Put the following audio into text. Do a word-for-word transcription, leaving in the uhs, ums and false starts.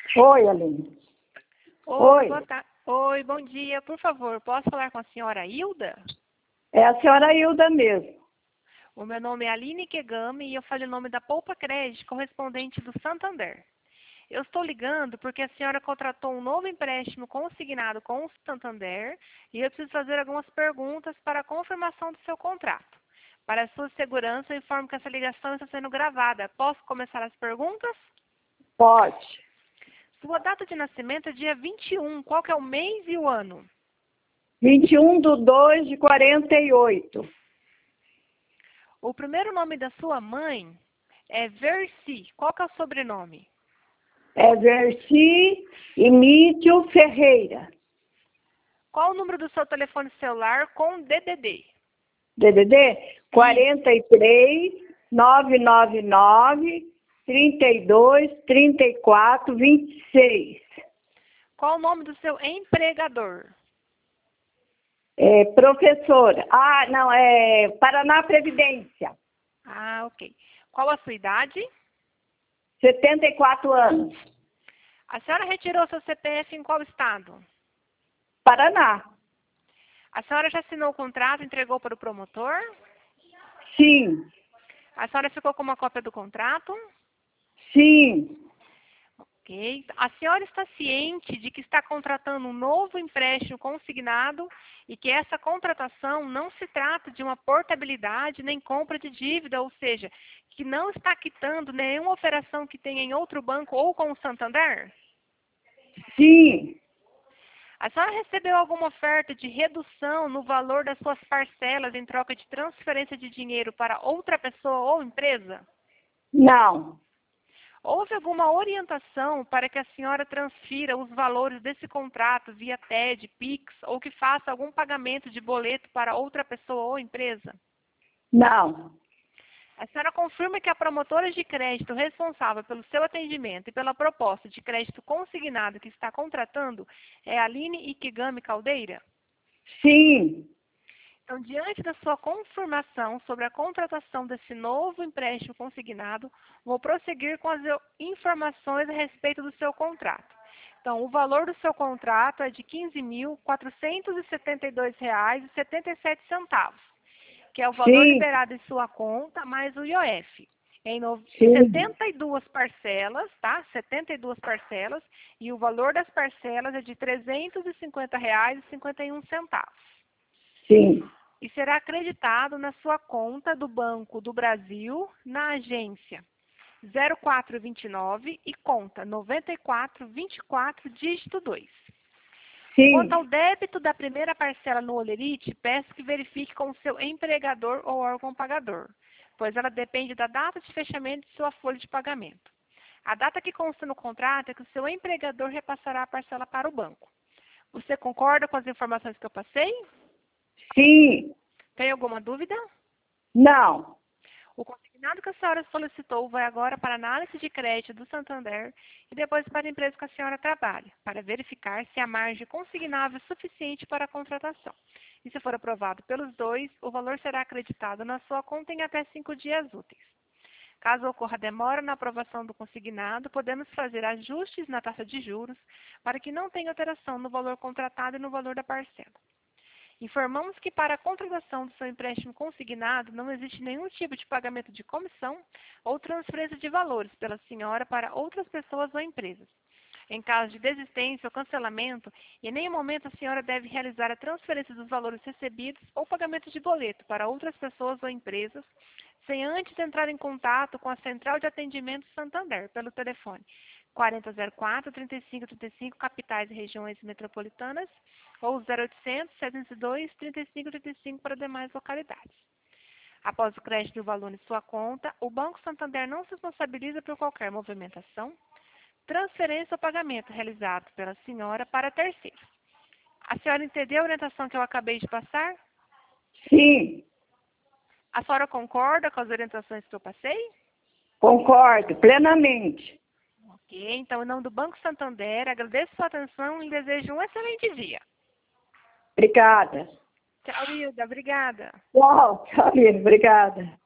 Oi, Aline. Oi, Oi. boa ta- Oi, bom dia. Por favor, posso falar com a senhora Hilda? É a senhora Hilda mesmo. O meu nome é Aline Kegami e eu falo em nome da Poupa Crédito, correspondente do Santander. Eu estou ligando porque a senhora contratou um novo empréstimo consignado com o Santander e eu preciso fazer algumas perguntas para a confirmação do seu contrato. Para a sua segurança, eu informo que essa ligação está sendo gravada. Posso começar as perguntas? Pode. Sua data de nascimento é dia vinte e um. Qual que é o mês e o ano? vinte e um de dois de quarenta e oito. O primeiro nome da sua mãe é Versi. Qual que é o sobrenome? É Versi Emílio Ferreira. Qual o número do seu telefone celular com D D D? D D D quarenta e três, novecentos e noventa e nove, trinta e dois, trinta e quatro, vinte e seis. Qual o nome do seu empregador? É, professora. Ah, não, é Paraná Previdência. Ah, ok. Qual a sua idade? setenta e quatro anos. A senhora retirou seu C P F em qual estado? Paraná. A senhora já assinou o contrato e entregou para o promotor? Sim. A senhora ficou com uma cópia do contrato? Sim. Ok. A senhora está ciente de que está contratando um novo empréstimo consignado e que essa contratação não se trata de uma portabilidade nem compra de dívida, ou seja, que não está quitando nenhuma operação que tenha em outro banco ou com o Santander? Sim. A senhora recebeu alguma oferta de redução no valor das suas parcelas em troca de transferência de dinheiro para outra pessoa ou empresa? Não. Houve alguma orientação para que a senhora transfira os valores desse contrato via T E D, Pix ou que faça algum pagamento de boleto para outra pessoa ou empresa? Não. A senhora confirma que a promotora de crédito responsável pelo seu atendimento e pela proposta de crédito consignado que está contratando é a Aline Ikigami Caldeira? Sim. Então, diante da sua confirmação sobre a contratação desse novo empréstimo consignado, vou prosseguir com as informações a respeito do seu contrato. Então, o valor do seu contrato é de quinze mil quatrocentos e setenta e dois reais e setenta e sete centavos, que é o valor Sim. liberado em sua conta mais o I O F. Em no- Sim. setenta e duas parcelas, tá? setenta e duas parcelas, e o valor das parcelas é de trezentos e cinquenta reais e cinquenta e um centavos. Sim. E será acreditado na sua conta do Banco do Brasil, na agência zero quatro dois nove e conta noventa e quatro vinte e quatro, dígito dois. Sim. Quanto ao débito da primeira parcela no Olerite, peço que verifique com o seu empregador ou órgão pagador, pois ela depende da data de fechamento de sua folha de pagamento. A data que consta no contrato é que o seu empregador repassará a parcela para o banco. Você concorda com as informações que eu passei? Sim. Tem alguma dúvida? Não. O consignado que a senhora solicitou vai agora para a análise de crédito do Santander e depois para a empresa que a senhora trabalha, para verificar se a margem consignável é suficiente para a contratação. E se for aprovado pelos dois, o valor será acreditado na sua conta em até cinco dias úteis. Caso ocorra demora na aprovação do consignado, podemos fazer ajustes na taxa de juros para que não tenha alteração no valor contratado e no valor da parcela. Informamos que para a contratação do seu empréstimo consignado não existe nenhum tipo de pagamento de comissão ou transferência de valores pela senhora para outras pessoas ou empresas. Em caso de desistência ou cancelamento, em nenhum momento a senhora deve realizar a transferência dos valores recebidos ou pagamento de boleto para outras pessoas ou empresas, sem antes entrar em contato com a Central de Atendimento Santander pelo telefone quatro zero zero quatro, trinta e cinco trinta e cinco, capitais e regiões metropolitanas, ou zero oitocentos, setecentos e dois, trinta e cinco trinta e cinco para demais localidades. Após o crédito do valor em sua conta, o Banco Santander não se responsabiliza por qualquer movimentação, transferência ou pagamento realizado pela senhora para terceiros. A senhora entendeu a orientação que eu acabei de passar? Sim. A senhora concorda com as orientações que eu passei? Concordo plenamente. Ok, então, em nome do Banco Santander, agradeço sua atenção e desejo um excelente dia. Obrigada. Tchau, Hilda. Obrigada. Tchau, tchau, Obrigada.